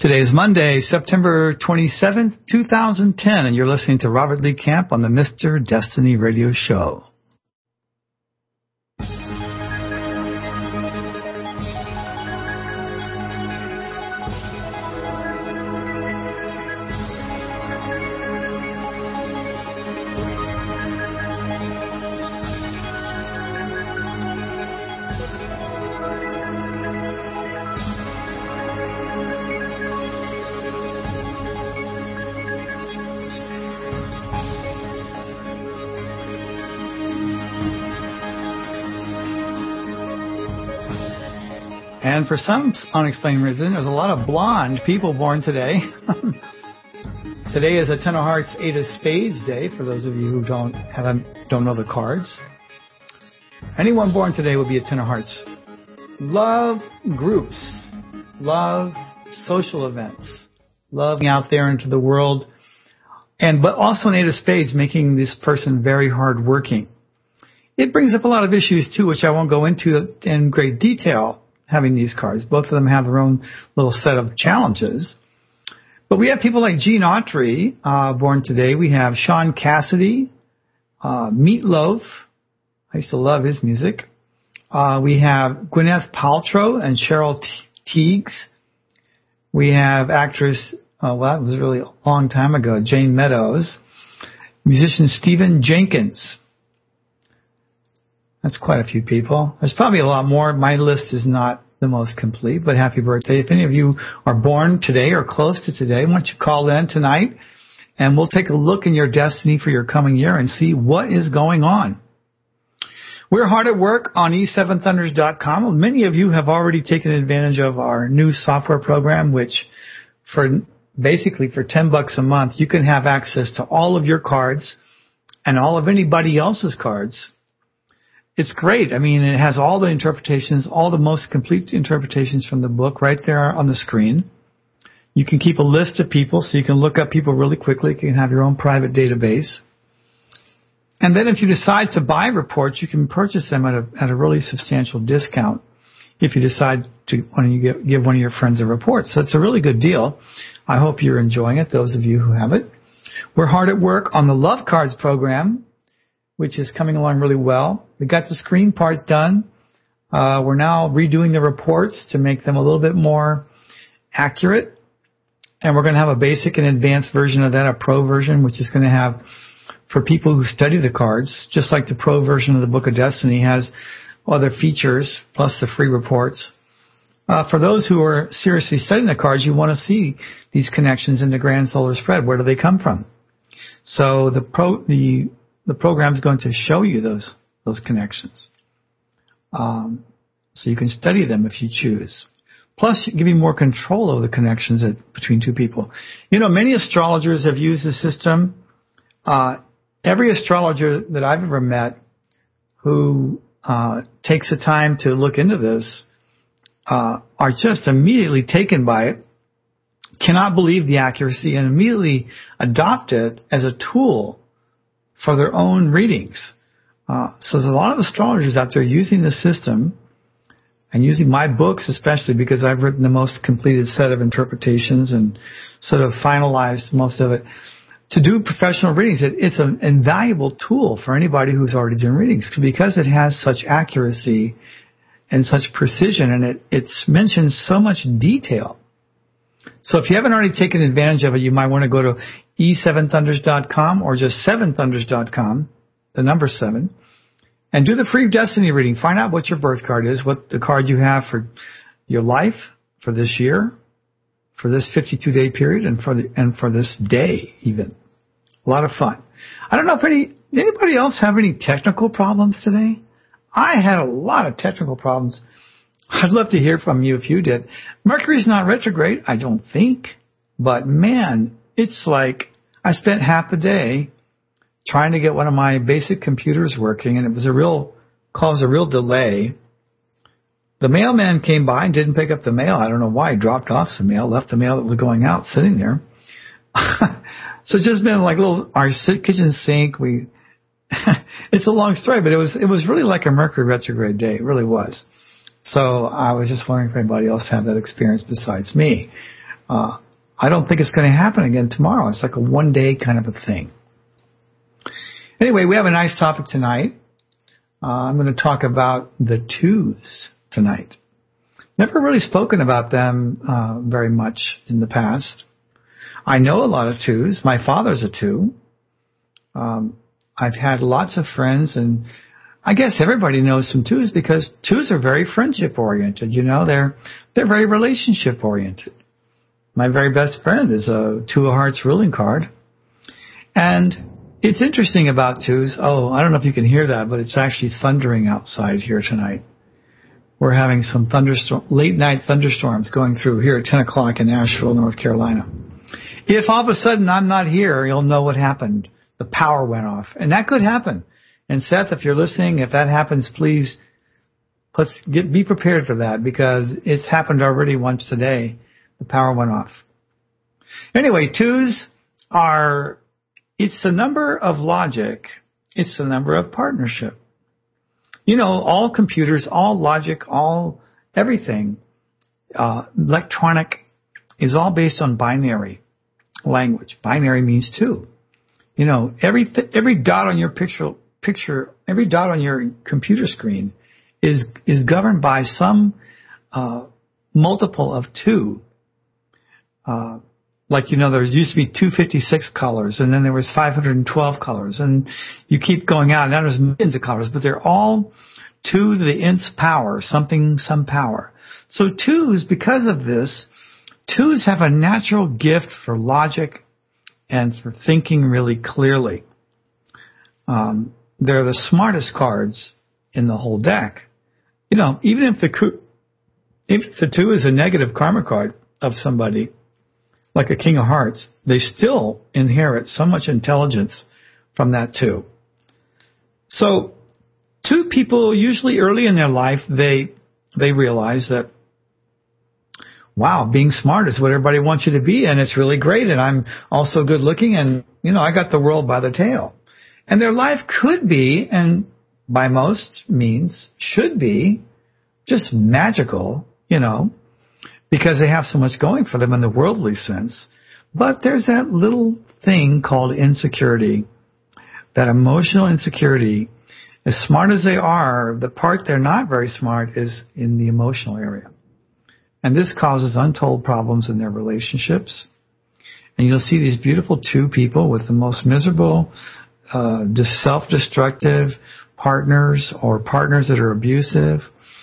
Today is Monday, September 27th, 2010, and you're listening to Robert Lee Camp on the Mr. Destiny Radio Show. And for some unexplained reason, there's a lot of blonde people born today. Today is a Ten of Hearts, Eight of Spades day, for those of you who don't know the cards. Anyone born today would be a Ten of Hearts. Love groups, love social events, loving out there into the world, but also an Eight of Spades, making this person very hardworking. It brings up a lot of issues too, which I won't go into in great detail. Having these cards, both of them have their own little set of challenges. But we have people like Gene Autry, born today. We have Sean Cassidy, Meatloaf. I used to love his music. We have Gwyneth Paltrow and Cheryl Tiegs. We have actress, that was really a long time ago, Jane Meadows. Musician Stephen Jenkins. That's quite a few people. There's probably a lot more. My list is not the most complete, but happy birthday. If any of you are born today or close to today, why don't you call in tonight and we'll take a look in your destiny for your coming year and see what is going on. We're hard at work on e7thunders.com. Many of you have already taken advantage of our new software program, which basically for $10 a month, you can have access to all of your cards and all of anybody else's cards. It's great. I mean, it has all the interpretations, all the most complete interpretations from the book right there on the screen. You can keep a list of people so you can look up people really quickly. You can have your own private database. And then if you decide to buy reports, you can purchase them at a really substantial discount if you decide to when you give one of your friends a report. So it's a really good deal. I hope you're enjoying it, those of you who have it. We're hard at work on the Love Cards program, which is coming along really well. We got the screen part done. We're now redoing the reports to make them a little bit more accurate. And we're going to have a basic and advanced version of that, a pro version, which is going to have, for people who study the cards, just like the pro version of the Book of Destiny has other features, plus the free reports. For those who are seriously studying the cards, you want to see these connections in the Grand Solar Spread. Where do they come from? So the program is going to show you those connections. So you can study them if you choose. Plus, give you more control over the connections between two people. You know, many astrologers have used the system. Every astrologer that I've ever met who takes the time to look into this are just immediately taken by it, cannot believe the accuracy, and immediately adopt it as a tool for their own readings. So there's a lot of astrologers out there using the system and using my books, especially because I've written the most completed set of interpretations and sort of finalized most of it, to do professional readings. It's an invaluable tool for anybody who's already doing readings because it has such accuracy and such precision, and it mentions so much detail. So if you haven't already taken advantage of it, you might want to go to e7thunders.com or just 7thunders.com, the number 7, and do the free destiny reading. Find out what your birth card is, what the card you have for your life, for this year, for this 52-day period, and for this day even. A lot of fun. I don't know if anybody else have any technical problems today? I had a lot of technical problems. I'd love to hear from you if you did. Mercury's not retrograde, I don't think. But man, it's like I spent half a day trying to get one of my basic computers working, and it was caused a real delay. The mailman came by and didn't pick up the mail. I don't know why. He dropped off some mail, left the mail that was going out sitting there. So it's just been like our kitchen sink. It's a long story, but it was really like a Mercury retrograde day. It really was. So I was just wondering if anybody else had that experience besides me. I don't think it's going to happen again tomorrow. It's like a one-day kind of a thing. Anyway, we have a nice topic tonight. I'm going to talk about the twos tonight. Never really spoken about them very much in the past. I know a lot of twos. My father's a two. I've had lots of friends, and I guess everybody knows some twos because twos are very friendship-oriented. You know, they're very relationship-oriented. My very best friend is a Two of Hearts ruling card. And it's interesting about twos. Oh, I don't know if you can hear that, but it's actually thundering outside here tonight. We're having some late-night thunderstorms going through here at 10 o'clock in Asheville, North Carolina. If all of a sudden I'm not here, you'll know what happened. The power went off. And that could happen. And Seth, if you're listening, if that happens, please be prepared for that because it's happened already once today. The power went off. Anyway, twos it's the number of logic. It's the number of partnership. You know, all computers, all logic, everything, electronic is all based on binary language. Binary means two. You know, every dot on your every dot on your computer screen is governed by some multiple of two. Like, you know, there used to be 256 colors, and then there was 512 colors, and you keep going out, and now there's millions of colors, but they're all 2 to the nth power, some power. So twos, because of this, twos have a natural gift for logic and for thinking really clearly. They're the smartest cards in the whole deck. You know, even if the two is a negative karma card of somebody, like a King of Hearts, they still inherit so much intelligence from that two. So two people, usually early in their life, they realize that, wow, being smart is what everybody wants you to be, and it's really great, and I'm also good looking, and, you know, I got the world by the tail. And their life could be, and by most means should be, just magical, you know, because they have so much going for them in the worldly sense. But there's that little thing called insecurity, that emotional insecurity. As smart as they are, the part they're not very smart is in the emotional area. And this causes untold problems in their relationships. And you'll see these beautiful two people with the most miserable, self-destructive partners or partners that are abusive.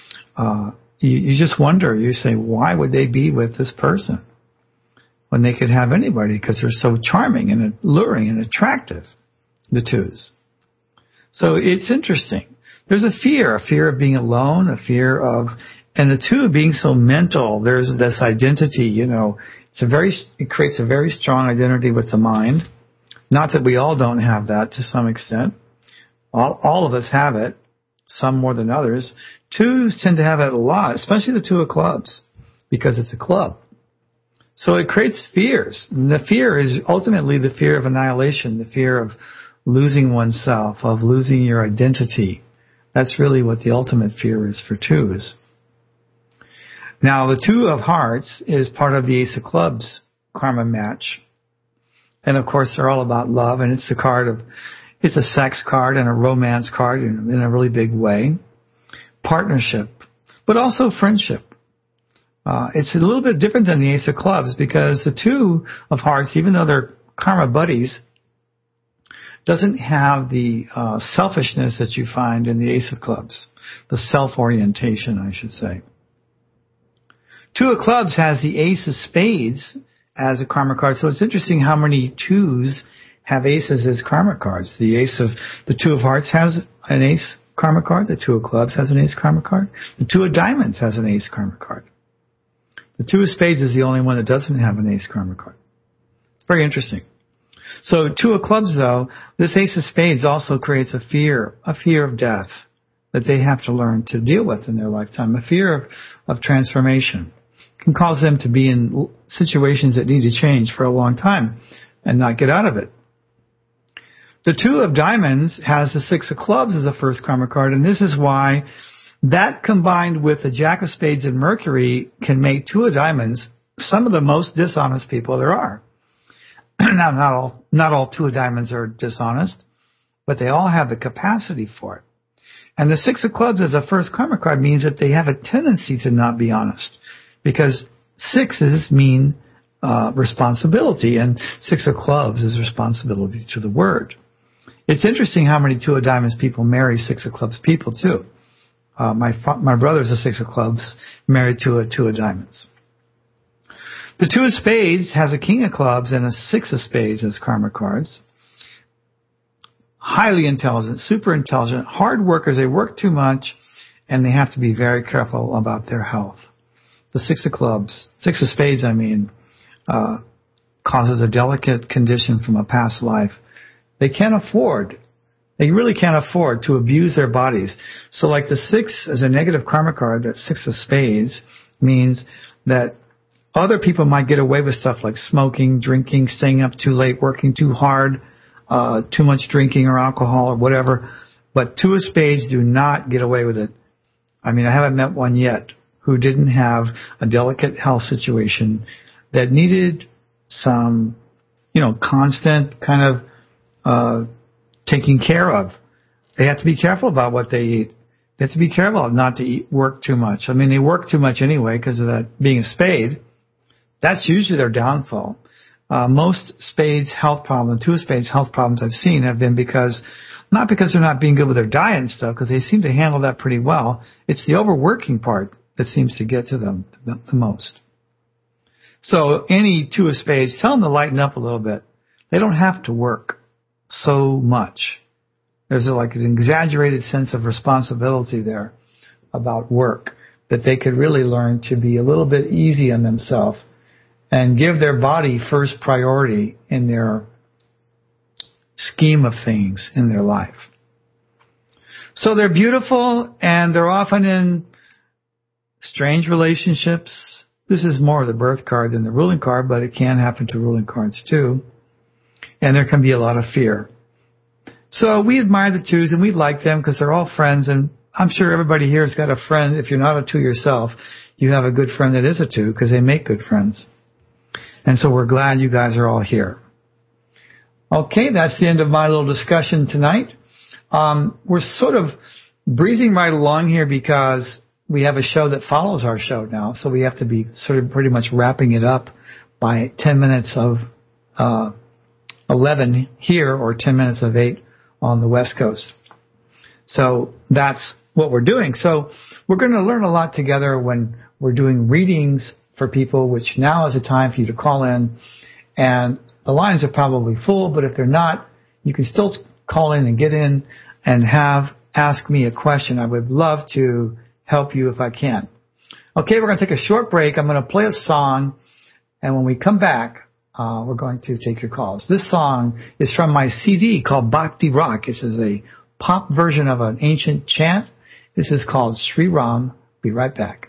You just wonder, you say, why would they be with this person when they could have anybody? Because they're so charming and alluring and attractive, the twos. So it's interesting. There's a fear of being alone, and the two being so mental. There's this identity, you know, it creates a very strong identity with the mind. Not that we all don't have that to some extent. All of us have it, some more than others. Twos tend to have it a lot, especially the two of clubs, because it's a club. So it creates fears. And the fear is ultimately the fear of annihilation, the fear of losing oneself, of losing your identity. That's really what the ultimate fear is for twos. Now, the Two of Hearts is part of the Ace of Clubs karma match. And of course, they're all about love, and it's a sex card and a romance card in a really big way. Partnership, but also friendship. It's a little bit different than the Ace of Clubs because the Two of Hearts, even though they're karma buddies, doesn't have the selfishness that you find in the Ace of Clubs, the self-orientation, I should say. Two of Clubs has the Ace of Spades as a karma card, so it's interesting how many twos have aces as karma cards. The Two of Hearts has an ace karma card. The Two of Clubs has an ace karma card. The Two of Diamonds has an ace karma card. The Two of Spades is the only one that doesn't have an ace karma card. It's very interesting. So Two of Clubs, though, this Ace of Spades also creates a fear of death that they have to learn to deal with in their lifetime, a fear of transformation. It can cause them to be in situations that need to change for a long time and not get out of it. The Two of Diamonds has the Six of Clubs as a first karma card, and this is why that combined with the Jack of Spades and Mercury can make Two of Diamonds some of the most dishonest people there are. Now, not all 2 of diamonds are dishonest, but they all have the capacity for it. And the 6 of clubs as a first karma card means that they have a tendency to not be honest, because 6s mean responsibility, and 6 of clubs is responsibility to the word. It's interesting how many 2 of diamonds people marry 6 of clubs people too. My brother's a 6 of clubs married to a 2 of diamonds. The 2 of spades has a king of clubs and a 6 of spades as karma cards. Highly intelligent, super intelligent, hard workers. They work too much, and they have to be very careful about their health. The 6 of clubs, 6 of spades, causes a delicate condition from a past life. They really can't afford to abuse their bodies. So like the 6 as a negative karma card, that 6 of spades means that other people might get away with stuff like smoking, drinking, staying up too late, working too hard, too much drinking or alcohol or whatever. But 2 of spades do not get away with it. I haven't met one yet who didn't have a delicate health situation that needed some, constant kind of taking care of. They have to be careful about what they eat. They have to be careful not to work too much. They work too much anyway because of that being a spade. That's usually their downfall. Most spades health problems, 2 of spades health problems I've seen have been not because they're not being good with their diet and stuff, because they seem to handle that pretty well. It's the overworking part that seems to get to them the most. So any 2 of spades, tell them to lighten up a little bit. They don't have to work so much. There's an exaggerated sense of responsibility there about work, that they could really learn to be a little bit easy on themselves and give their body first priority in their scheme of things in their life. So they're beautiful, and they're often in strange relationships. This is more of the birth card than the ruling card, but it can happen to ruling cards too. And there can be a lot of fear. So we admire the 2s, and we like them because they're all friends, and I'm sure everybody here has got a friend. If you're not a 2 yourself, you have a good friend that is a 2, because they make good friends. And so we're glad you guys are all here. Okay, that's the end of my little discussion tonight. We're sort of breezing right along here because we have a show that follows our show now, so we have to be sort of pretty much wrapping it up by 10 minutes of 11 here, or 10 minutes of 8 on the West Coast. So that's what we're doing. So we're going to learn a lot together when we're doing readings for people, which now is a time for you to call in. And the lines are probably full, but if they're not, you can still call in and get in and ask me a question. I would love to help you if I can. Okay, we're going to take a short break. I'm going to play a song, and when we come back, we're going to take your calls. This song is from my CD called Bhakti Rock. This is a pop version of an ancient chant. This is called Sri Ram. Be right back.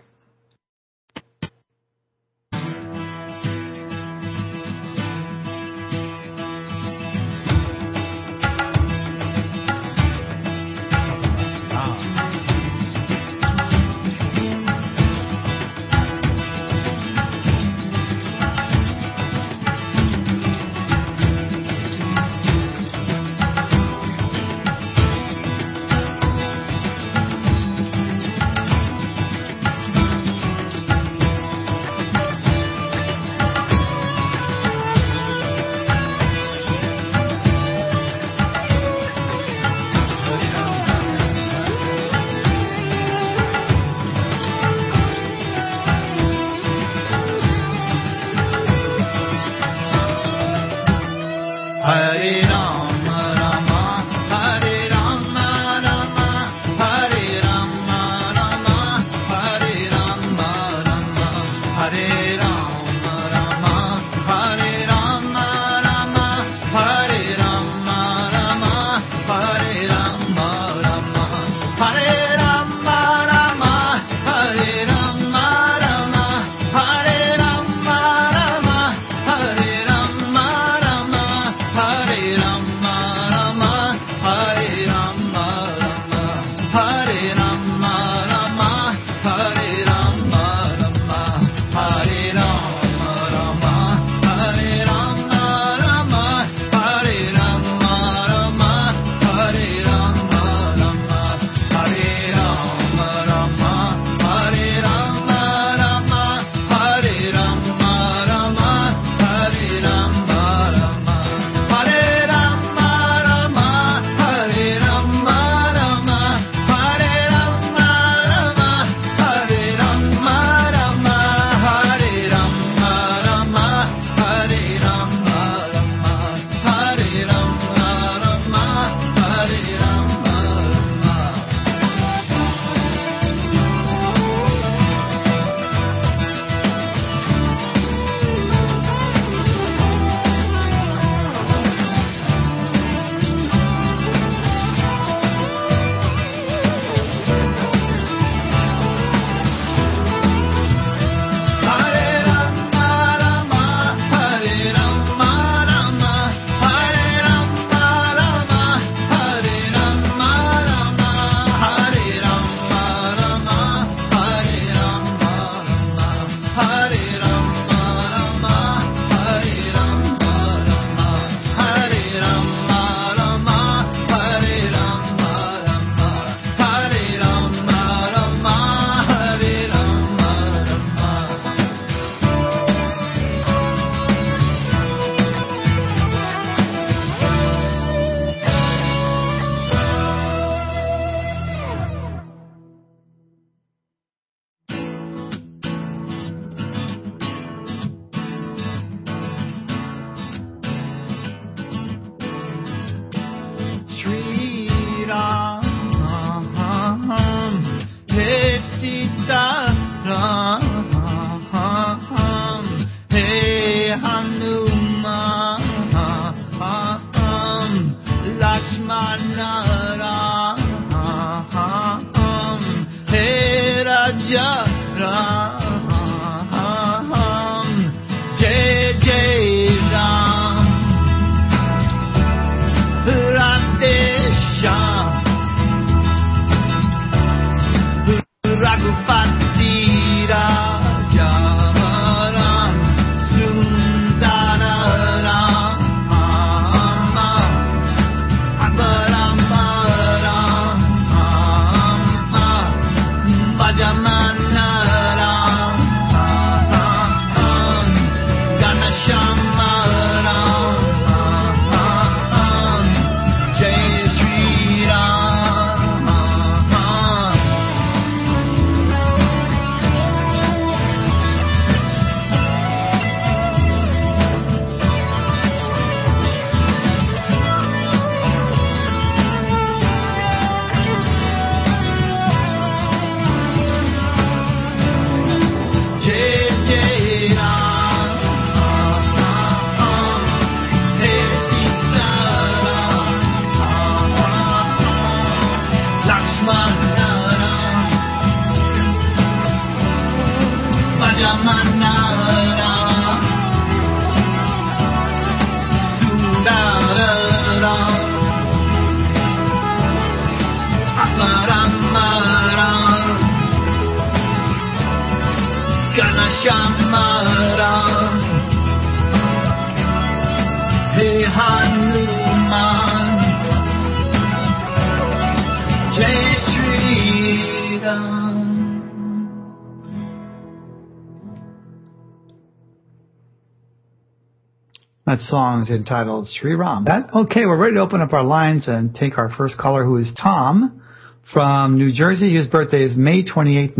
That song is entitled Sri Ram. Okay, we're ready to open up our lines and take our first caller, who is Tom from New Jersey. His birthday is May 28,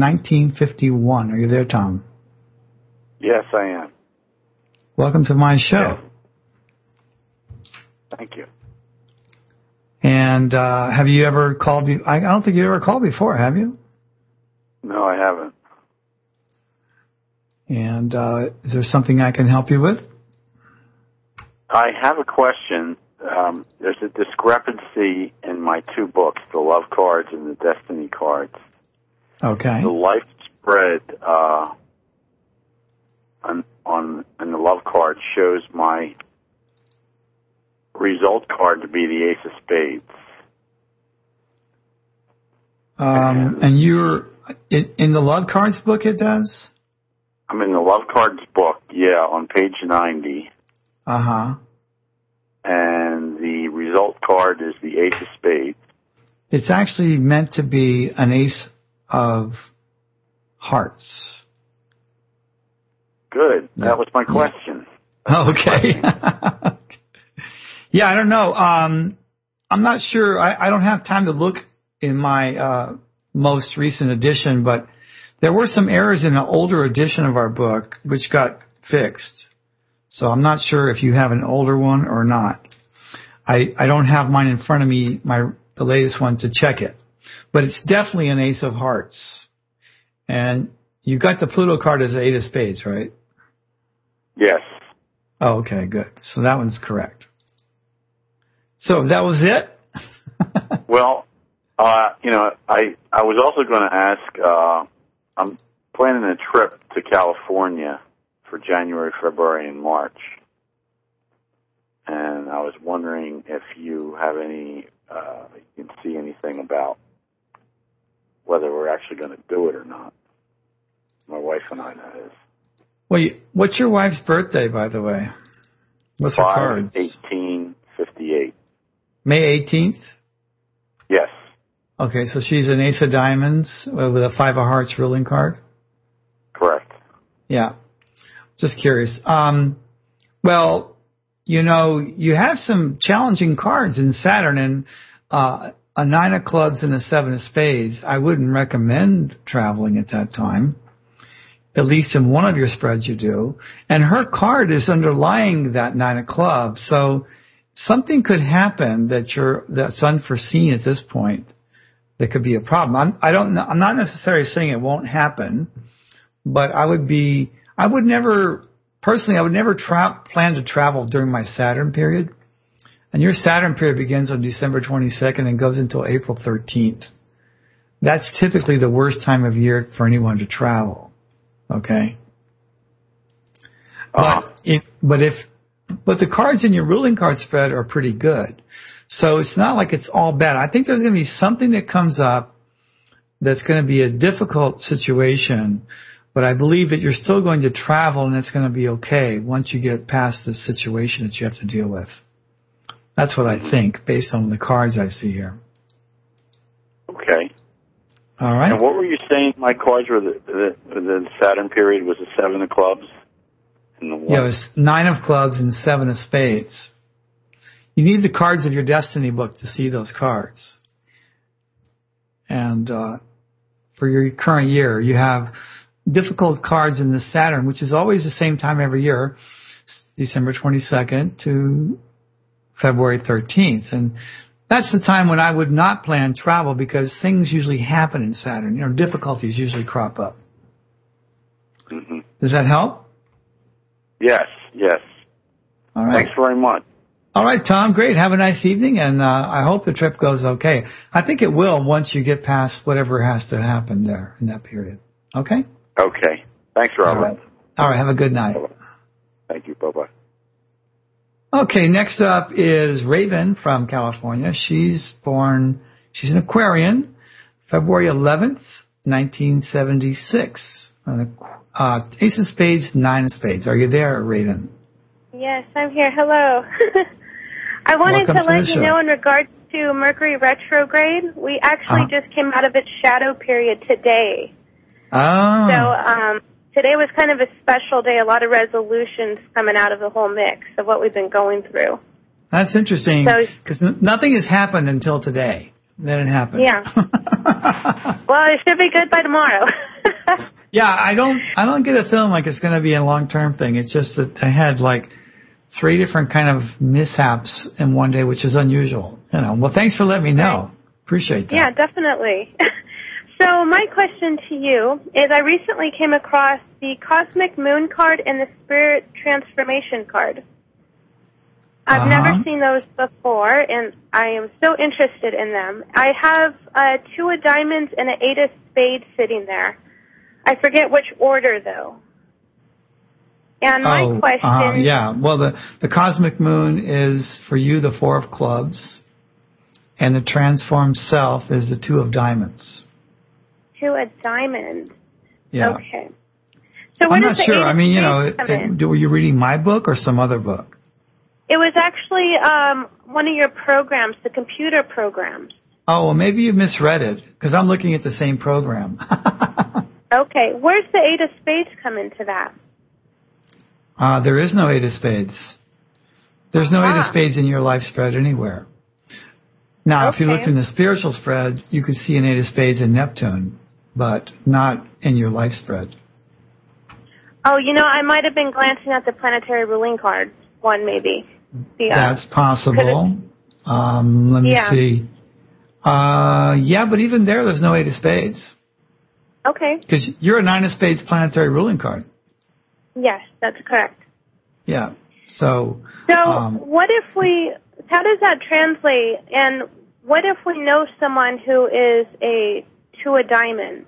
1951. Are you there, Tom? Yes, I am. Welcome to my show. Yes. Thank you. And have you ever called? I don't think you ever called before, have you? No, I haven't. And is there something I can help you with? I have a question. There's a discrepancy in my two books, the Love Cards and the Destiny Cards. Okay. The life spread on the Love Card shows my result card to be the Ace of Spades. And you're in the Love Cards book, it does? I'm in the Love Cards book, yeah, on page 90. Uh-huh. And the result card is the Ace of Spades. It's actually meant to be an Ace of Hearts. Good. That was my question. Okay. Yeah, I don't know. I'm not sure. I don't have time to look in my most recent edition, but there were some errors in an older edition of our book which got fixed. So I'm not sure if you have an older one or not. I don't have mine in front of me, the latest one, to check it. But it's definitely an Ace of Hearts. And you got the Pluto card as an Eight of Spades, right? Yes. Oh, okay, good. So that one's correct. So that was it? Well, I was also going to ask, I'm planning a trip to California for January, February, and March. And I was wondering if you have you can see anything about whether we're actually going to do it or not. My wife and I, that is. Well, what's your wife's birthday, by the way? What's her cards? 5/18/58. May 18th? Yes. Okay, so she's an Ace of Diamonds with a Five of Hearts ruling card? Correct. Yeah. Just curious. Well, you have some challenging cards in Saturn, and a Nine of Clubs and a Seven of Spades. I wouldn't recommend traveling at that time. At least in one of your spreads you do. And her card is underlying that Nine of Clubs. So something could happen that's unforeseen at this point that could be a problem. I'm not necessarily saying it won't happen, but I would never plan to travel during my Saturn period. And your Saturn period begins on December 22nd and goes until April 13th. that's typically the worst time of year for anyone to travel. Okay? But the cards in your ruling card spread are pretty good. So it's not like it's all bad. I think there's going to be something that comes up that's going to be a difficult situation, but I believe that you're still going to travel and it's going to be okay once you get past the situation that you have to deal with. That's what I think based on the cards I see here. Okay. All right. And what were you saying? My cards were the Saturn period was the 7 of clubs? And the Yeah, it was 9 of clubs and 7 of spades. You need the cards of your destiny book to see those cards. And for your current year, you have difficult cards in the Saturn, which is always the same time every year, December 22nd to February 13th. And that's the time when I would not plan travel because things usually happen in Saturn. You know, difficulties usually crop up. Mm-hmm. Does that help? Yes. All right. Thanks very much. All right, Tom, great. Have a nice evening, and I hope the trip goes okay. I think it will once you get past whatever has to happen there in that period. Okay? Okay. Thanks, Robert. All right. Have a good night. Bye-bye. Thank you. Bye-bye. Okay, next up is Raven from California. She's an Aquarian, February 11th, 1976. Ace of Spades, 9 of Spades. Are you there, Raven? Yes, I'm here. Hello. I wanted to let you know in regards to Mercury retrograde, we actually just came out of its shadow period today. Oh. So today was kind of a special day, a lot of resolutions coming out of the whole mix of what we've been going through. That's interesting, because nothing has happened until today. Then it happened. Yeah. Well, it should be good by tomorrow. Yeah, I don't get a feeling like it's going to be a long-term thing. It's just that I had like 3 different kind of mishaps in one day, which is unusual. You know. Well, thanks for letting me know. Appreciate that. Yeah, definitely. So my question to you is I recently came across the Cosmic Moon card and the Spirit Transformation card. I've never seen those before, and I am so interested in them. I have 2 of diamonds and an 8 of spades sitting there. I forget which order, though. And my question... yeah. Well, the Cosmic Moon is, for you, the 4 of clubs, and the Transformed Self is the 2 of diamonds. 2 of diamonds. Yeah. Okay. So I'm not sure. I mean, you know, were you reading my book or some other book? It was actually one of your programs, the computer programs. Oh, well, maybe you misread it, because I'm looking at the same program. Okay. Where's the 8 of spades come into that? There is no 8 of spades. There's no 8 of spades in your life spread anywhere. Now, if you looked in the spiritual spread, you could see an 8 of spades in Neptune, but not in your life spread. Oh, you know, I might have been glancing at the planetary ruling card one, maybe. That's possible. Let me see. Yeah, but even there's no 8 of spades. Okay. Because you're a 9 of spades planetary ruling card. Yes, that's correct. Yeah. So what if how does that translate? And what if we know someone who is a 2 of diamonds?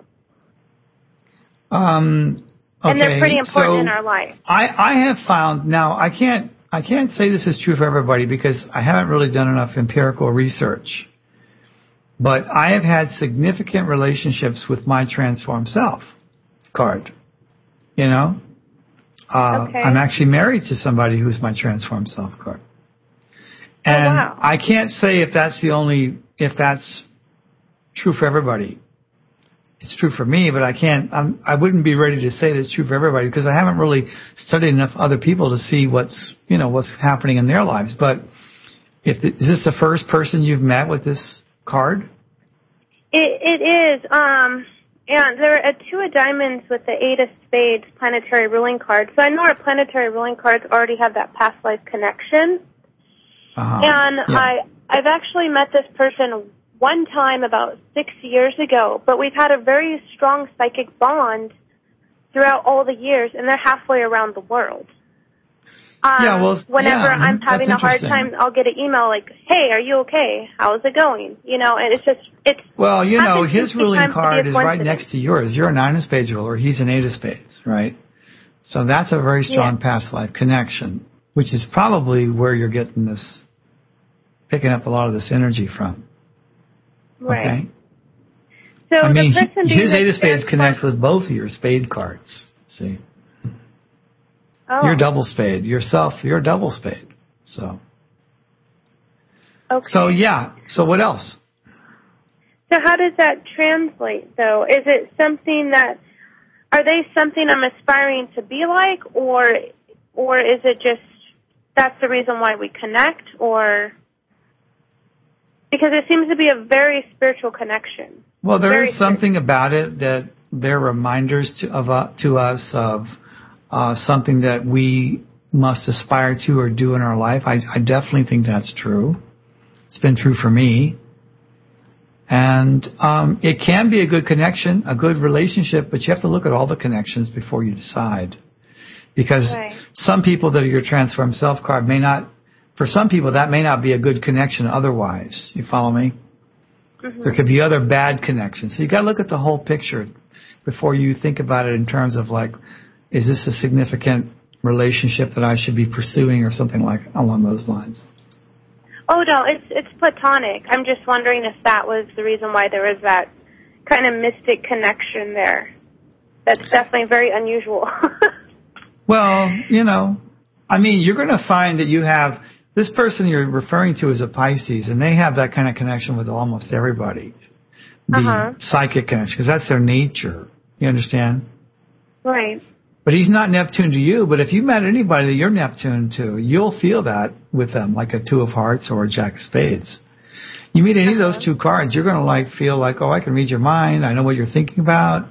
Okay. And they're pretty important in our life. I have found, now I can't say this is true for everybody because I haven't really done enough empirical research. But I have had significant relationships with my Transformed Self card. You know? I'm actually married to somebody who's my Transformed Self card. And I can't say if that's true for everybody. It's true for me, but I wouldn't be ready to say that it's true for everybody because I haven't really studied enough other people to see what's happening in their lives. But is this the first person you've met with this card? It is. And there are 2 of diamonds with the 8 of spades planetary ruling card. So I know our planetary ruling cards already have that past life connection. And I've actually met this person one time about 6 years ago, but we've had a very strong psychic bond throughout all the years, and they're halfway around the world. Whenever I'm having a hard time, I'll get an email like, "Hey, are you okay? How's it going?" And it's. Well, his ruling card is right next to yours. You're a 9 of spades ruler. He's an 8 of spades, right? So that's a very strong past life connection, which is probably where you're getting this, picking up a lot of this energy from. Right. Okay. So his 8 of spades connects with both of your spade cards. See. Oh. You're double spade. Yourself, you're a double spade. So. Okay. So yeah. So what else? So how does that translate, though? Is it something are they something I'm aspiring to be like, or is it just that's the reason why we connect, or because it seems to be a very spiritual connection? Well, there is something about it that they're reminders to us of something that we must aspire to or do in our life. I definitely think that's true. It's been true for me. And it can be a good connection, a good relationship, but you have to look at all the connections before you decide. Because some people that are your transform self card for some people that may not be a good connection otherwise. You follow me? Mm-hmm. There could be other bad connections. So you got to look at the whole picture before you think about it in terms of like, is this a significant relationship that I should be pursuing or something like along those lines? Oh, no, it's platonic. I'm just wondering if that was the reason why there was that kind of mystic connection there. That's definitely very unusual. Well, you're going to find that you have this person you're referring to is a Pisces, and they have that kind of connection with almost everybody. The psychic connection, because that's their nature. You understand? Right. But he's not Neptune to you, but if you met anybody that you're Neptune to, you'll feel that with them, like a 2 of hearts or a Jack of spades. You meet any of those 2 cards, you're going to feel like, oh, I can read your mind. I know what you're thinking about.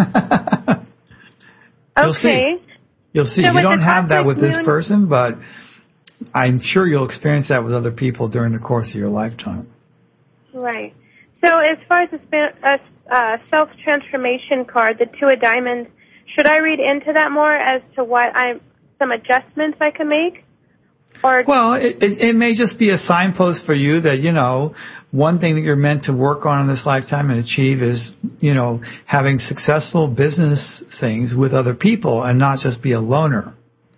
You'll see. You'll see. So you don't have that with this person, but I'm sure you'll experience that with other people during the course of your lifetime. Right. So as far as the self-transformation card, the 2 of diamonds, should I read into that more as to some adjustments I can make? Well, it may just be a signpost for you that, one thing that you're meant to work on in this lifetime and achieve is, having successful business things with other people and not just be a loner.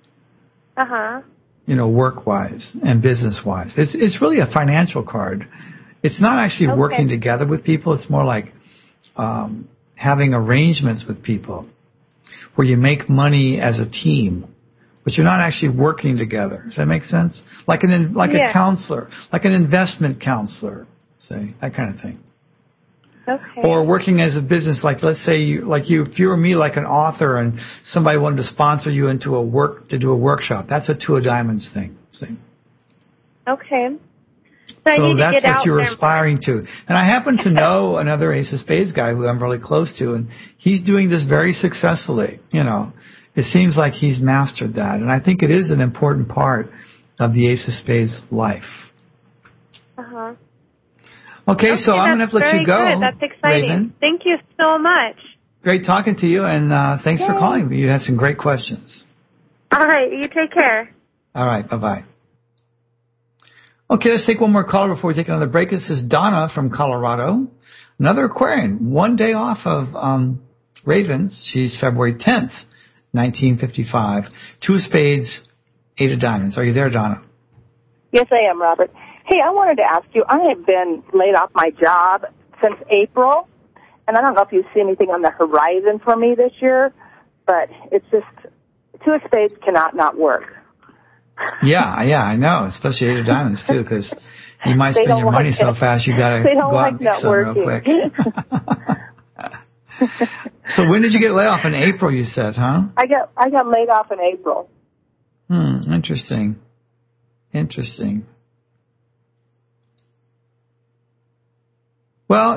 Work-wise and business-wise. It's really a financial card. It's not actually working together with people. It's more like having arrangements with people where you make money as a team, but you're not actually working together. Does that make sense? Like a counselor, like an investment counselor, say, that kind of thing. Okay. Or working as a business, like let's say if you were me, like an author, and somebody wanted to sponsor you to do a workshop. That's a 2 of diamonds thing. See? Okay. So that's what you're aspiring to. And I happen to know another Ace of Spades guy who I'm really close to, and he's doing this very successfully. It seems like he's mastered that, and I think it is an important part of the Ace of Spades life. Okay, so I'm going to have to let you go. Good. That's exciting. Raven. Thank you so much. Great talking to you, and thanks for calling me. You had some great questions. All right, you take care. All right, bye-bye. Okay, let's take one more caller before we take another break. This is Donna from Colorado. Another Aquarian, 1 day off of Ravens. She's February 10th, 1955. 2 of spades, 8 of diamonds. Are you there, Donna? Yes, I am, Robert. Hey, I wanted to ask you, I have been laid off my job since April, and I don't know if you see anything on the horizon for me this year, but it's just 2 of spades cannot not work. Yeah, I know, especially 8 of diamonds, too, because you might spend your money so fast you got to go out and make some real quick. So when did you get laid off? In April, you said, huh? I got laid off in April. Interesting. Well,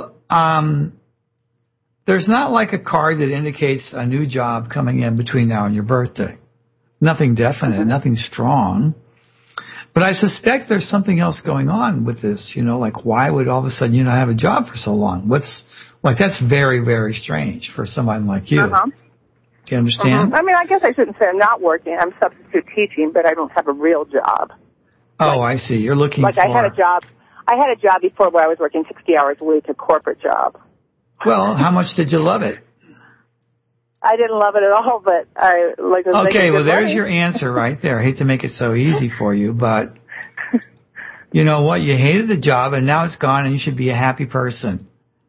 there's not like a card that indicates a new job coming in between now and your birthday. Nothing definite, nothing strong. But I suspect there's something else going on with this, like why would all of a sudden you not have a job for so long? That's very, very strange for someone like you Do you understand? I mean, I guess I shouldn't say I'm not working. I'm substitute teaching, but I don't have a real job. Oh, I see. You're looking for... I had a job before where I was working 60 hours a week, a corporate job. Well, how much did you love it? I didn't love it at all, but I like to make Okay, well, there's money. your answer right there. I hate to make it so easy for you, but you know what? You hated the job, and now it's gone, and you should be a happy person.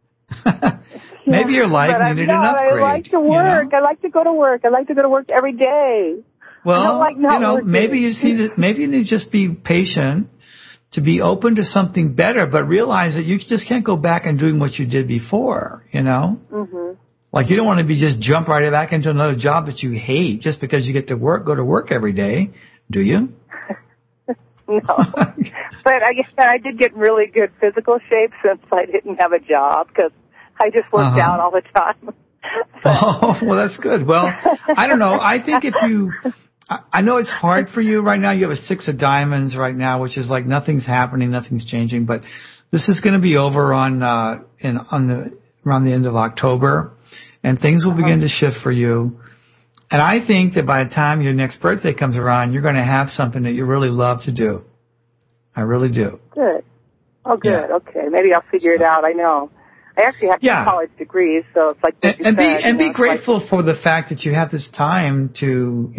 Maybe your life needed an upgrade. I like to work. You know? I like to go to work. I like to go to work every day. Well, working. maybe you need to just be patient, to be open to something better, but realize that you just can't go back and doing what you did before, you know? Mm-hmm. Like you don't want to be just jump right back into another job that you hate just because you get to go to work every day, do you? No. But I guess I did get really good physical shape since I didn't have a job because I just worked out all the time. Oh, well, that's good. Well, I don't know. I think I know it's hard for you right now. You have a 6 of diamonds right now, which is like nothing's happening, nothing's changing. But this is going to be over around the end of October, and things will begin to shift for you. And I think that by the time your next birthday comes around, you're going to have something that you really love to do. I really do. Good. Oh, good. Yeah. Okay. Maybe I'll figure it out. I know. I actually have 2 college degrees, so it's like be grateful for the fact that you have this time to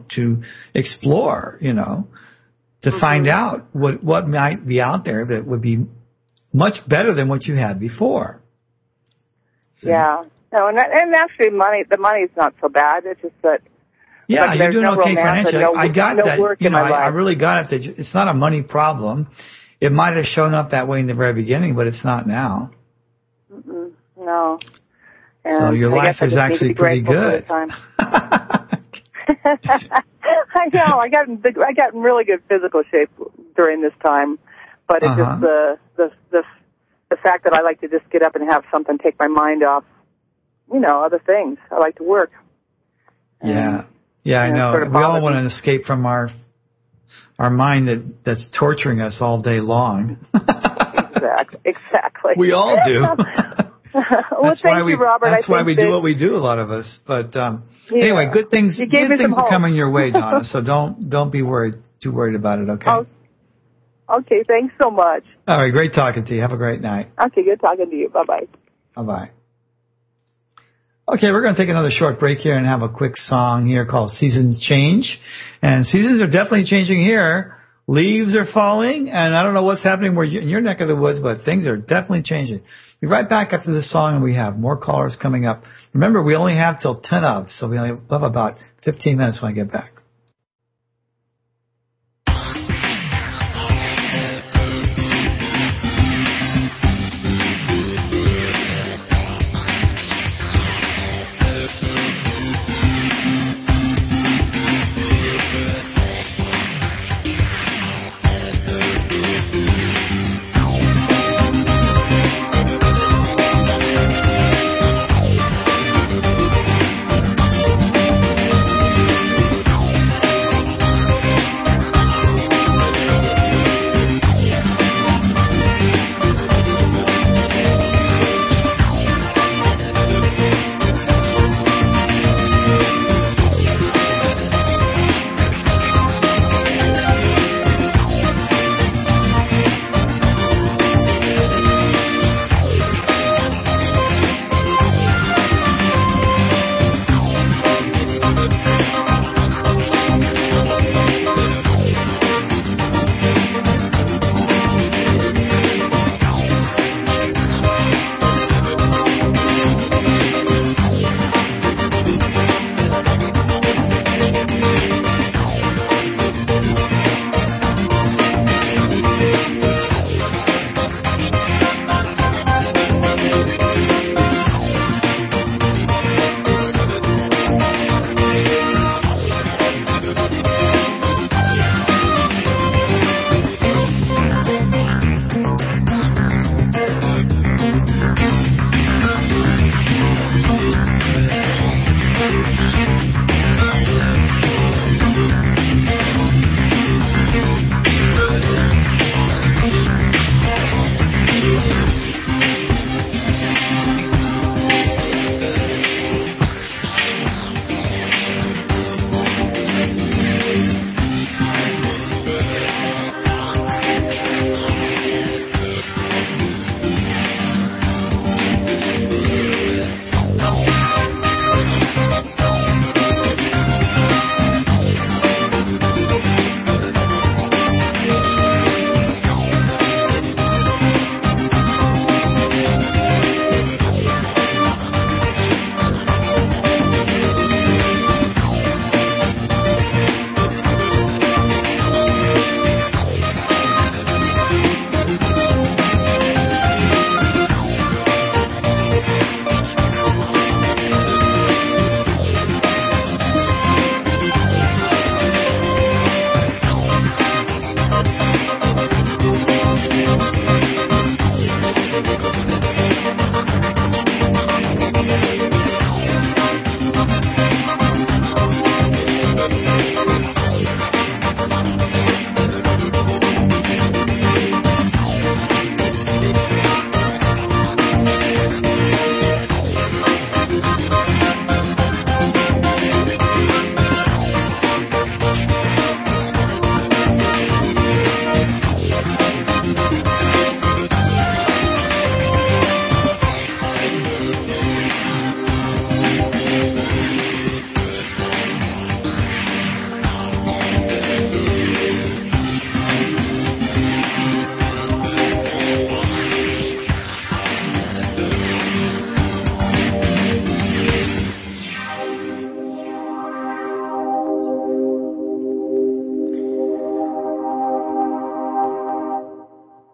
explore, to find out what might be out there that would be much better than what you had before. So, yeah. No, and actually the money's not so bad. It's just that you're doing okay financially. I got that. Work in my life. I really got it that it's not a money problem. It might have shown up that way in the very beginning, but it's not now. No. And so your life is actually pretty good. I know. I got in really good physical shape during this time, but it's just the fact that I like to just get up and have something take my mind off, other things. I like to work. Yeah, I know. Sort of we all want to escape from our mind that's torturing us all day long. Exactly. We all do. Well, thank you, Robert. That's why we do what we do, a lot of us. But anyway, good things are coming your way, Donna. So don't be too worried about it. Okay. Okay. Thanks so much. All right. Great talking to you. Have a great night. Okay. Good talking to you. Bye-bye. Bye-bye. Okay, we're going to take another short break here and have a quick song here called Seasons Change. And seasons are definitely changing here. Leaves are falling, and I don't know what's happening in your neck of the woods, but things are definitely changing. Be right back after this song, and we have more callers coming up. Remember, we only have till 10 of, so we only have about 15 minutes when I get back.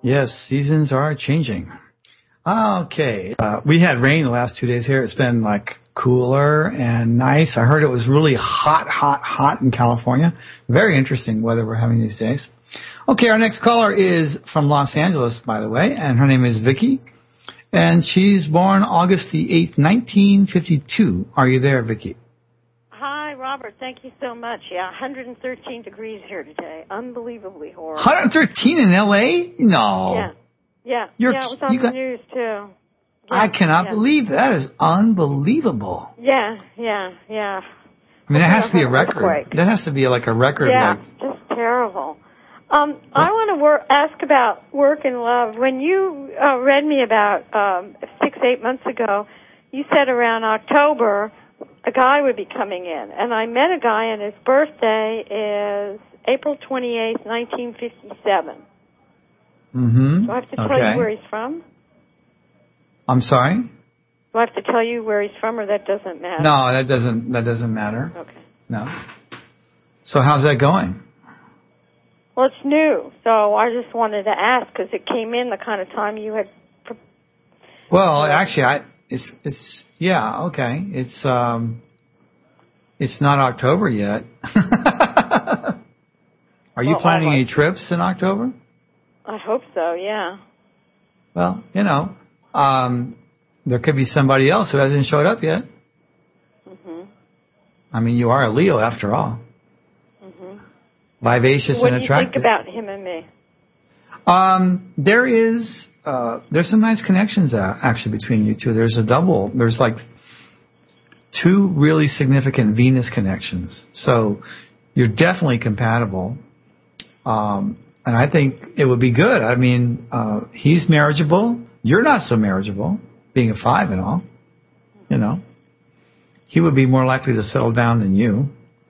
Yes, seasons are changing. Okay. We had rain the last 2 days here. It's been like cooler and nice. I heard it was really hot in California. Very interesting weather we're having these days. Okay, our next caller is from Los Angeles, by the way, and her name is Vicky. And she's born August the 8th, 1952. Are you there, Vicky? Hi, Robert. Thank you so much. Yeah, 113 degrees here today. Unbelievably horrible. 113 in L.A.? No. Yeah, it was on the news, too. Yeah, I cannot believe that is unbelievable. Yeah. I mean, that has to be a record. That has to be like a record. Yeah, just terrible. I want to ask about work and love. When you read me about 6-8 months ago, you said around October a guy would be coming in. And I met a guy, and his birthday is April 28th, 1957. Mm-hmm. Do I have to tell you where he's from? I'm sorry? Do I have to tell you where he's from, or that doesn't matter? No, that doesn't matter. Okay. No. So how's that going? Well, it's new, so I just wanted to ask because it came in the kind of time you had. Well, actually, it's okay. It's not October yet. Are you planning any trips in October? I hope so. Yeah. Well, there could be somebody else who hasn't showed up yet. Mhm. I mean, you are a Leo after all. Mhm. Vivacious and attractive. What do you think about him and me? There's some nice connections actually between you two. There's like 2 really significant Venus connections. So you're definitely compatible. And I think it would be good. I mean, he's marriageable. You're not so marriageable, being a 5 and all. He would be more likely to settle down than you.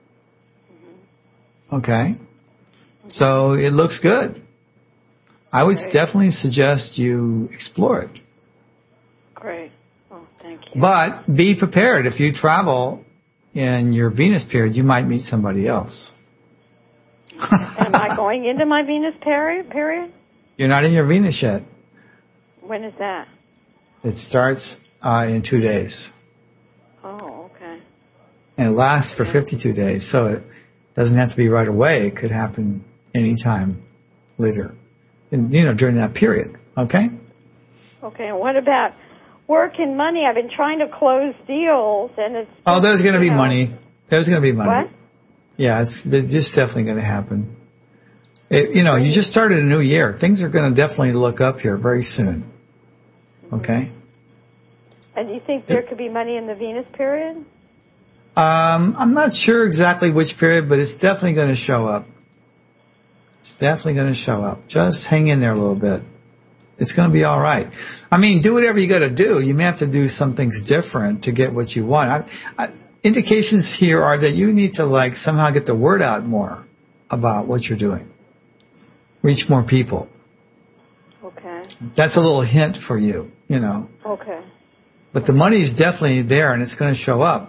Okay. So it looks good. I would definitely suggest you explore it. Great. Oh, thank you. But be prepared. If you travel in your Venus period, you might meet somebody else. Am I going into my Venus period? You're not in your Venus yet. When is that? It starts in 2 days. Oh, okay. And it lasts for 52 days, so it doesn't have to be right away. It could happen anytime later, during that period. Okay? Okay, and what about work and money? I've been trying to close deals, and it's... there's going to be money. There's going to be money. What? Yeah, it's definitely going to happen. You just started a new year. Things are going to definitely look up here very soon. Okay? And do you think there could be money in the Venus period? I'm not sure exactly which period, but it's definitely going to show up. It's definitely going to show up. Just hang in there a little bit. It's going to be all right. I mean, do whatever you got to do. You may have to do some things different to get what you want. Indications here are that you need to somehow get the word out more about what you're doing. Reach more people. Okay. That's a little hint for you, Okay. But the money's definitely there and it's going to show up.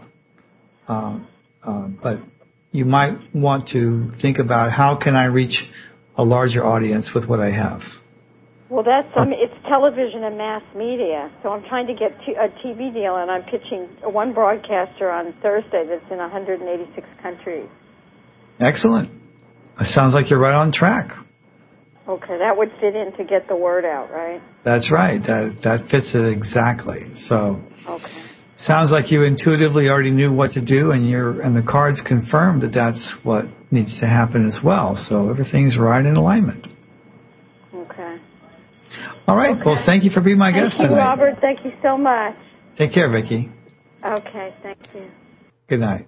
But you might want to think about how can I reach a larger audience with what I have. Well, it's television and mass media, so I'm trying to get a TV deal, and I'm pitching one broadcaster on Thursday that's in 186 countries. Excellent. It sounds like you're right on track. Okay, that would fit in to get the word out, right? That's right. That fits it exactly. So, okay. Sounds like you intuitively already knew what to do, and the cards confirmed that that's what needs to happen as well. So everything's right in alignment. Okay. All right. Okay. Well, thank you for being my guest tonight. Thank you, Robert. Thank you so much. Take care, Vicki. Okay. Thank you. Good night.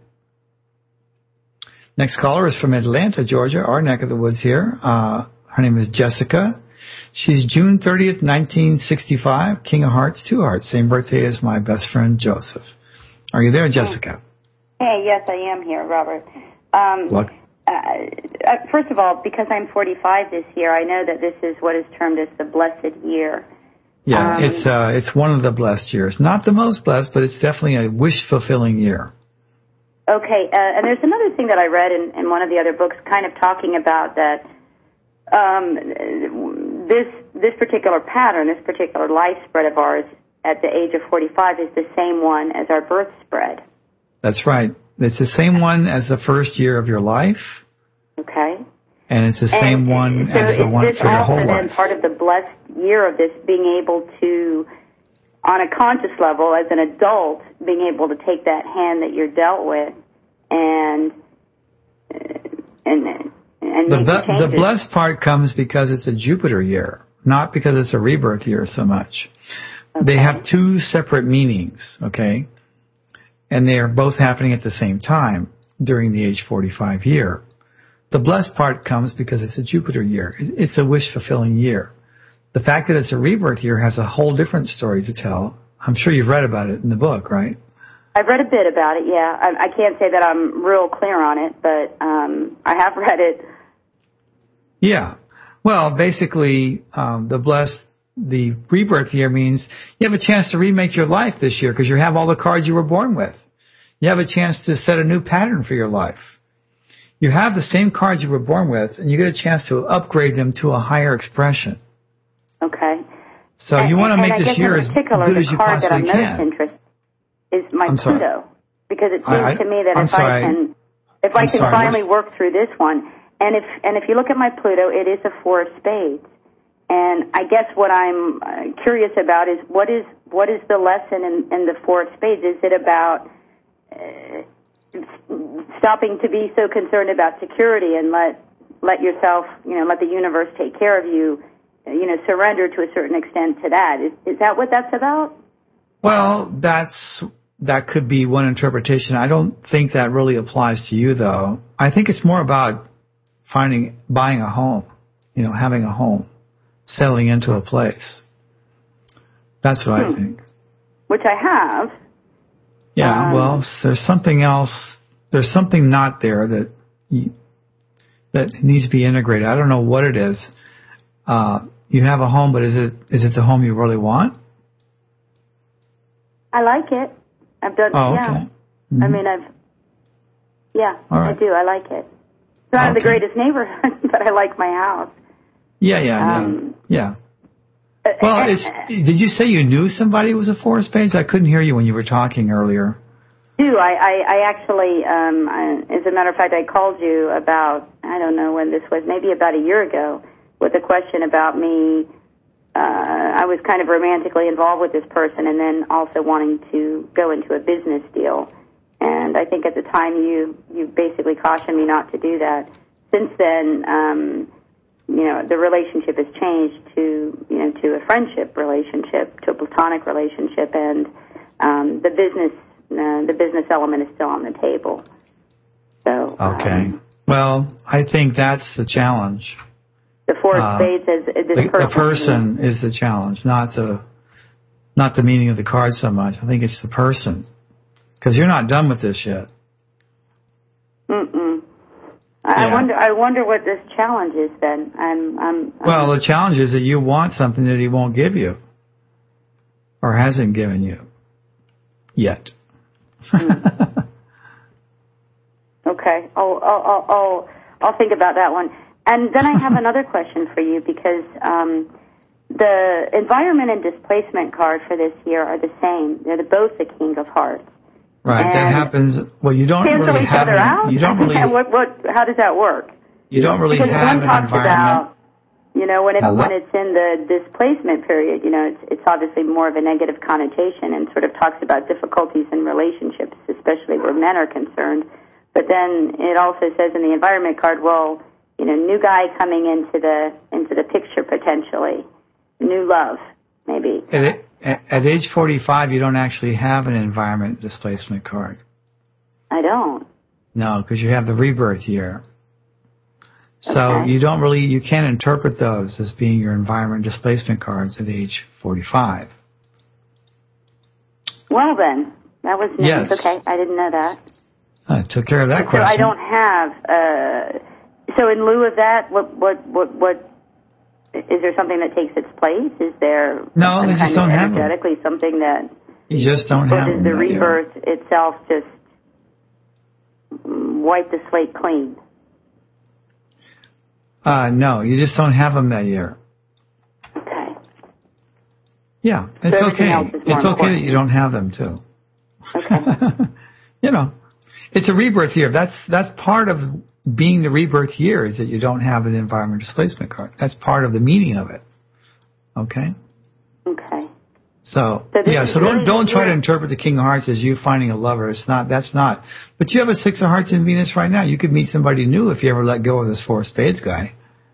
Next caller is from Atlanta, Georgia, our neck of the woods here. Her name is Jessica. She's June 30th, 1965, King of Hearts, 2 Hearts. Same birthday as my best friend, Joseph. Are you there, Jessica? Hey, yes, I am here, Robert. Look. First of all, because I'm 45 this year, I know that this is what is termed as the blessed year. Yeah, it's one of the blessed years. Not the most blessed, but it's definitely a wish-fulfilling year. Okay, and there's another thing that I read in one of the other books kind of talking about that this particular pattern, this particular life spread of ours at the age of 45 is the same one as our birth spread. That's right. It's the same one as the first year of your life. Okay. And it's the same one as the one for your whole life. So is this also then part of the blessed year of this, being able to, on a conscious level, as an adult, being able to take that hand that you're dealt with and the blessed part comes because it's a Jupiter year, not because it's a rebirth year so much. Okay. They have two separate meanings, okay? And they are both happening at the same time during the age 45 year. The blessed part comes because it's a Jupiter year. It's a wish-fulfilling year. The fact that it's a rebirth year has a whole different story to tell. I'm sure you've read about it in the book, right? I've read a bit about it, yeah. I can't say that I'm real clear on it, but I have read it. Yeah. Well, basically, the rebirth year means you have a chance to remake your life this year because you have all the cards you were born with. You have a chance to set a new pattern for your life. You have the same cards you were born with, and you get a chance to upgrade them to a higher expression. Okay. So you want to make this year as good as you possibly can. The card that I'm most interested is my Pluto, because it seems to me that if I can finally work through this one, and if you look at my Pluto, it is a 4 of spades. And I guess what I'm curious about is what is the lesson in the 4 of spades? Is it about stopping to be so concerned about security and let yourself, let the universe take care of you, surrender to a certain extent to that? Is that what that's about? Well, that could be one interpretation. I don't think that really applies to you, though. I think it's more about buying a home, having a home, settling into a place. That's what I think. Which I have. Yeah, well, there's something else. There's something not there that needs to be integrated. I don't know what it is. You have a home, but is it the home you really want? I like it. I've done. Oh, okay. Yeah. Mm-hmm. I mean, All right. I do. I like it. It's not the greatest neighborhood, but I like my house. Yeah. Well, did you say you knew somebody who was a 4 of spades? I couldn't hear you when you were talking earlier. I actually, as a matter of fact, I called you about, I don't know when this was, maybe about a year ago, with a question about me. I was kind of romantically involved with this person and then also wanting to go into a business deal. And I think at the time you basically cautioned me not to do that. Since then, the relationship has changed to a friendship relationship, to a platonic relationship, and the business element is still on the table. So okay. Well, I think that's the challenge. The 4 of spades is this person. The person is the challenge, not the meaning of the card so much. I think it's the person, because you're not done with this yet. Mm-mm. I wonder what this challenge is then. Well, the challenge is that you want something that he won't give you, or hasn't given you yet. Okay, I'll think about that one. And then I have another question for you, because the environment and displacement card for this year are the same. They're both the King of Hearts. Right, and that happens. Well, you don't really have. You don't really. How does that work? You don't really have an environment. About, when it's in the displacement period, it's obviously more of a negative connotation and sort of talks about difficulties in relationships, especially where men are concerned. But then it also says in the environment card, well, new guy coming into the picture potentially, new love maybe. At age 45, you don't actually have an environment displacement card. I don't. No, because you have the rebirth year. So Okay. you can't interpret those as being your environment displacement cards at age 45. Well then, that was nice. Yes. Okay, I didn't know that. I took care of that question. So I don't have. So in lieu of that, what is there something that takes its place? Is there no? They just don't have energetically something that you just don't have. Or does the rebirth itself just wipe the slate clean? No, you just don't have them that year. Okay. Yeah, it's so okay. It's okay that you don't have them too. Okay. You know, it's a rebirth year. That's part of being the rebirth year is that you don't have an environment displacement card. That's part of the meaning of it. Okay. Okay. So So don't try to interpret the King of Hearts as you finding a lover. It's not. That's not. But you have a Six of Hearts in Venus right now. You could meet somebody new if you ever let go of this Four of Spades guy.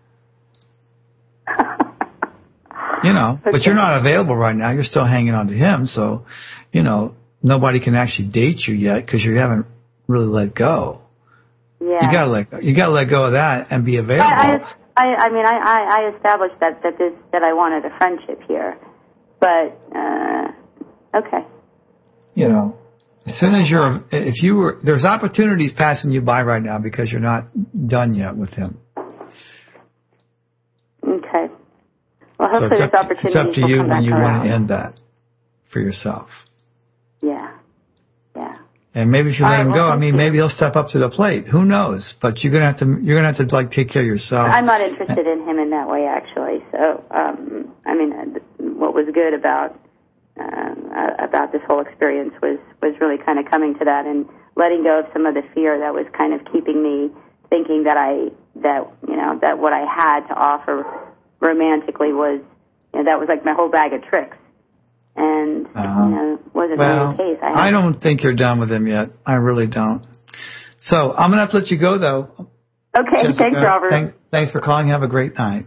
You know, okay. But you're not available right now. You're still hanging on to him. So, you know, nobody can actually date you yet because you haven't really let go. Yeah. You gotta let go of that and be available. I established that I wanted a friendship here, but okay. You know, as soon as there's opportunities passing you by right now because you're not done yet with him. Okay. Well, hopefully this opportunity it's up to you when you want to end that for yourself. Yeah. And maybe if you let him go, maybe he'll step up to the plate. Who knows? But you're gonna have to like take care of yourself. I'm not interested in him in that way, actually. So, what was good about this whole experience was really kind of coming to that and letting go of some of the fear that was kind of keeping me thinking that what I had to offer romantically was, that was like my whole bag of tricks. And, wasn't really the case. I don't think you're done with him yet. I really don't. So I'm going to have to let you go, though. Okay, Jessica, thanks, Robert. Thanks for calling. Have a great night.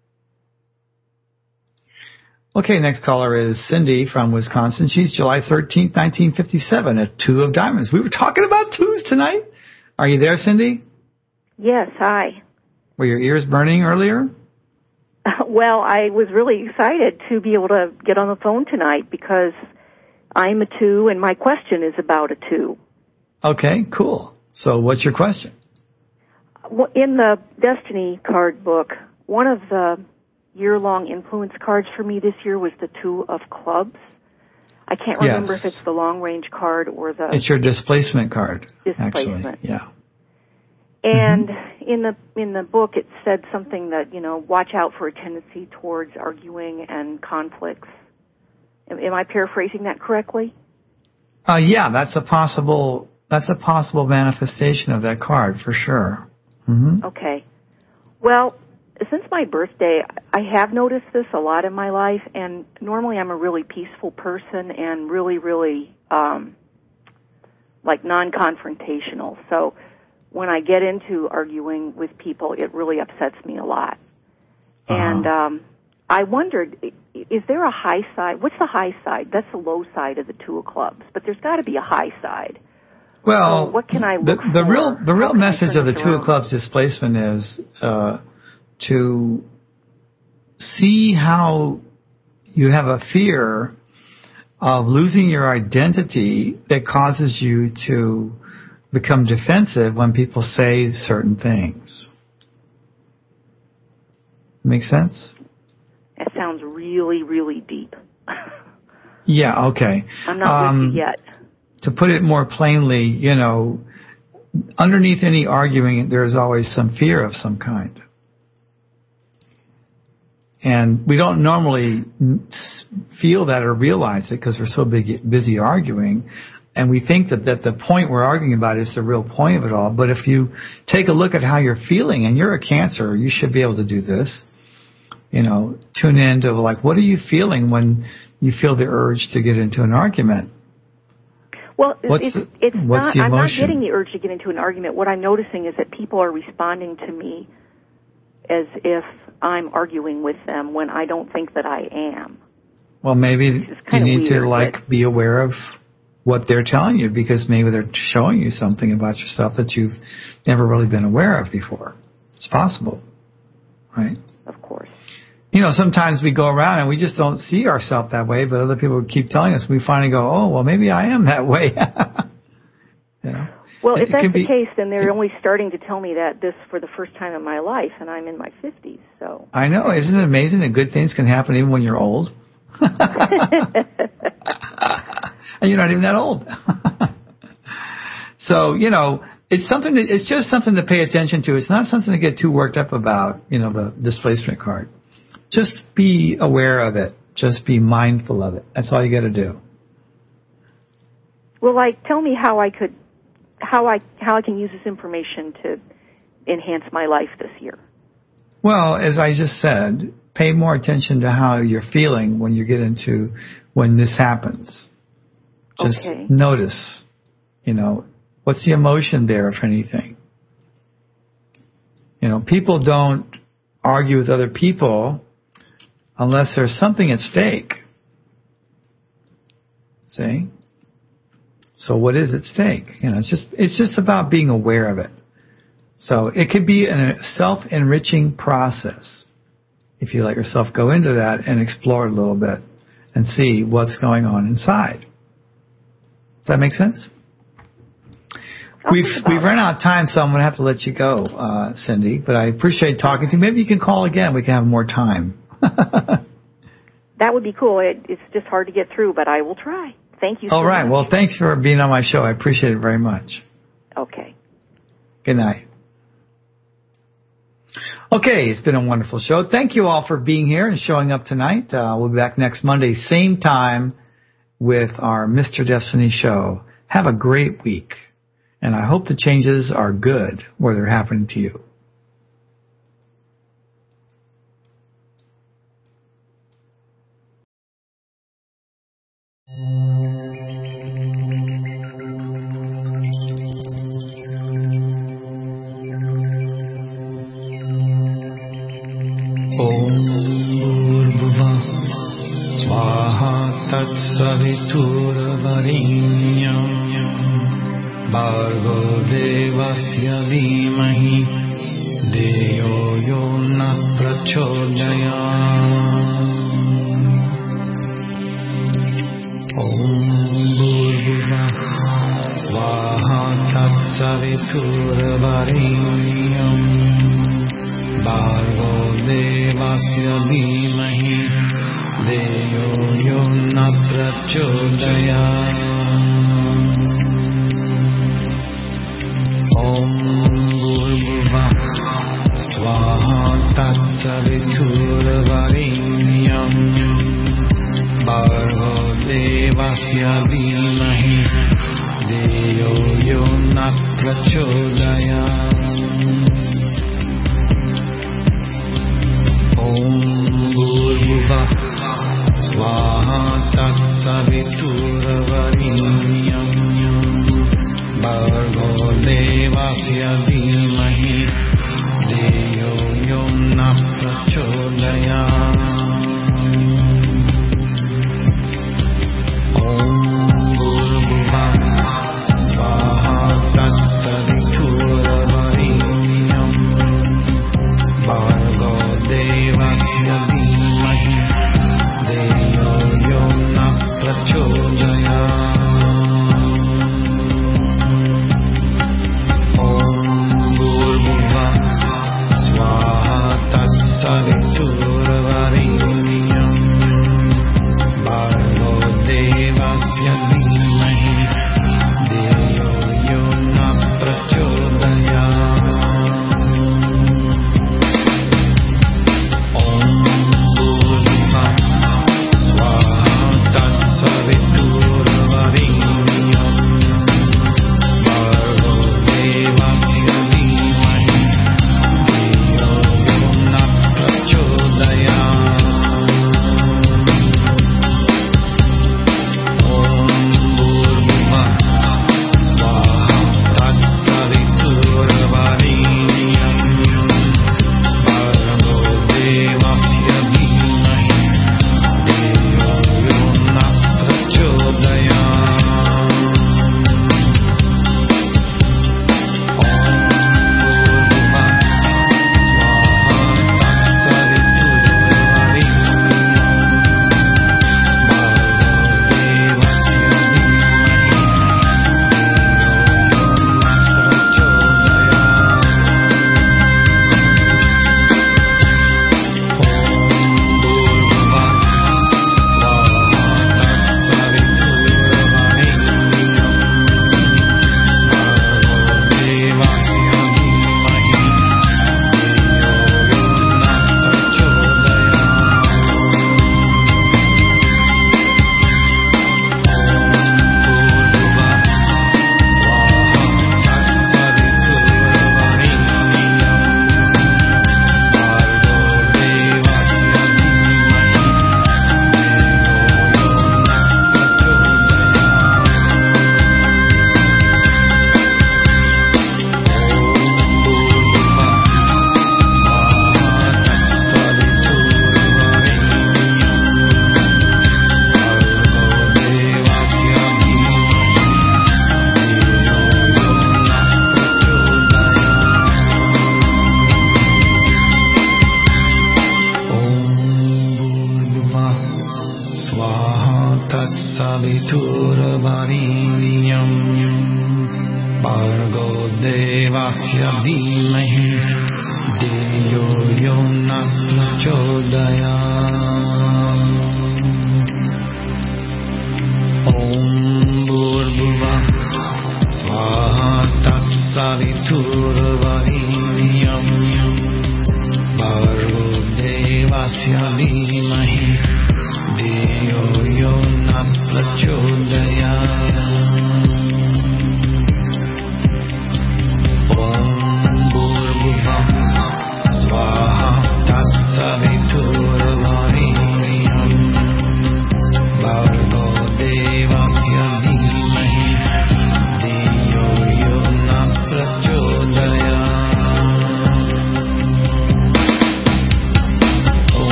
Okay, next caller is Cindy from Wisconsin. She's July 13th, 1957, a Two of Diamonds. We were talking about twos tonight. Are you there, Cindy? Yes, hi. Were your ears burning earlier? Well, I was really excited to be able to get on the phone tonight because I'm a two and my question is about a two. Okay, cool. So what's your question? In the Destiny card book, one of the year-long influence cards for me this year was the Two of Clubs. I can't remember if it's the long-range card or the... It's your displacement card, displacement. Actually. Yeah. And in the book, it said something that, watch out for a tendency towards arguing and conflicts. Am I paraphrasing that correctly? Yeah, that's a possible manifestation of that card for sure. Mm-hmm. Okay. Well, since my birthday, I have noticed this a lot in my life, and normally I'm a really peaceful person and really, really, non-confrontational. So when I get into arguing with people, it really upsets me a lot. And I wondered, is there a high side? What's the high side? That's the low side of the Two of Clubs, but there's got to be a high side. Well, so what can I look for? The real message of the Two of Clubs displacement is to see how you have a fear of losing your identity that causes you to become defensive when people say certain things. Make sense? That sounds really, really deep. Yeah, okay. I'm not with you yet. To put it more plainly, underneath any arguing, there's always some fear of some kind. And we don't normally feel that or realize it because we're so busy arguing. And we think that the point we're arguing about is the real point of it all. But if you take a look at how you're feeling, and you're a Cancer, you should be able to do this. Tune in to what are you feeling when you feel the urge to get into an argument? Well, I'm not getting the urge to get into an argument. What I'm noticing is that people are responding to me as if I'm arguing with them when I don't think that I am. Well, maybe you need to be aware of what they're telling you, because maybe they're showing you something about yourself that you've never really been aware of before. It's possible, right? Of course. Sometimes we go around and we just don't see ourselves that way, but other people keep telling us. We finally go, oh, well, maybe I am that way. Well, if that's the case, then they're only starting to tell me that this for the first time in my life, and I'm in my 50s. So I know. Isn't it amazing that good things can happen even when you're old? And you're not even that old. So, it's just something to pay attention to. It's not something to get too worked up about, the displacement card. Just be aware of it Just be mindful of it. That's all you got to do. Well, tell me how I can use this information to enhance my life this year. Well, as I just said, pay more attention to how you're feeling when when this happens. Just notice, what's the emotion there, if anything. People don't argue with other people unless there's something at stake. See? So what is at stake? It's just about being aware of it. So it could be a self-enriching process if you let yourself go into that and explore it a little bit and see what's going on inside. Does that make sense? We've run out of time, so I'm going to have to let you go, Cindy. But I appreciate talking to you. Maybe you can call again. We can have more time. That would be cool. It's just hard to get through, but I will try. Thank you so much. All right. Well, thanks for being on my show. I appreciate it very much. Okay. Good night. Okay, it's been a wonderful show. Thank you all for being here and showing up tonight. We'll be back next Monday, same time, with our Mr. Destiny show. Have a great week. And I hope the changes are good where they're happening to you. सवितुर्वरेण्यं भर्गो देवस्य धीमहि धियो यो न प्रचोदयात् ॐ भूर्भुवः स्वाहा तत्सवितुर्वरेण्यं भर्गो देवस्य धीमहि धियो यो न प्रचोदयात् ॐ भूर्भुवः स्वाहा तत्सवितुर्वरेण्यं भर्गो देवस्य धीमहि धियो यो न प्रचोदयात् ॐ भूर्भुवः स्वाहा तत्सवितुर्वरेण्यं भर्गो देवस्य धीमहि धियो यो न प्रचोदयात् ॐ भूर्भुवः स्वाहा तत्सवितुर्वरेण्यं भर्गो देवस्य धीमहि धियो यो न प्रचोदयात् ॐ devasya dhimahi deyo yo na prachodayat. Om Bhurvubah Swaha Tatsaviturvarenyam Bhargo devasya dhimahi